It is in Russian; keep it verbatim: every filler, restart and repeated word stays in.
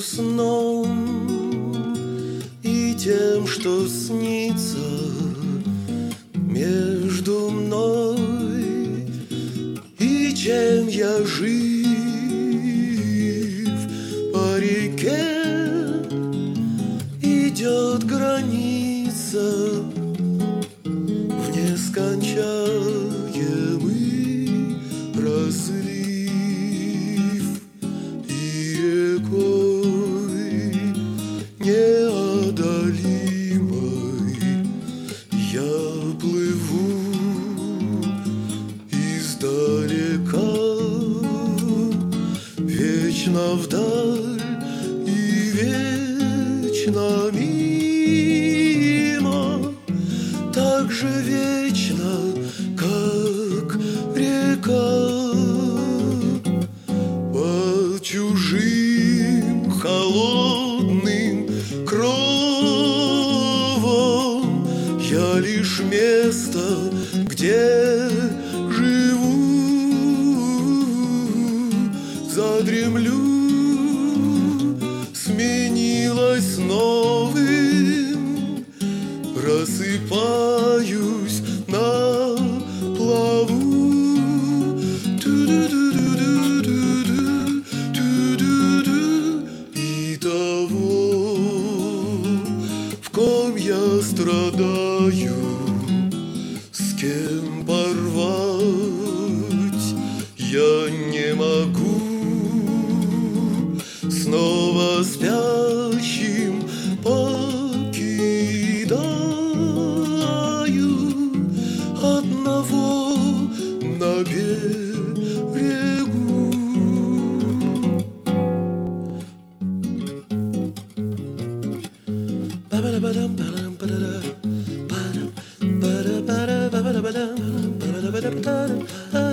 сном и тем, что снится между мной и чем я жив по реке. Идет граница в нескончаемый разлив, и рекой неодолимой я плыву издалека, вечно вдаль и вечно мимо, так же вечно, как река, по чужим холодным кровам. Я лишь место, где живу, задремлю, сменилось новым, просыпаюсь на плаву. Ту-ду-ду-ду-ду-ду-ду, ту-ду-ду. И того, в ком я страдаю, с кем порвать я не могу. Снова спящим покидаю одного на берегу. Ba-ba-da-ba-dum-ba-dum-ba-da-da. Ba-da-ba-da-ba-da-ba-da-ba-dum. Ba-da-ba-da-ba-dum.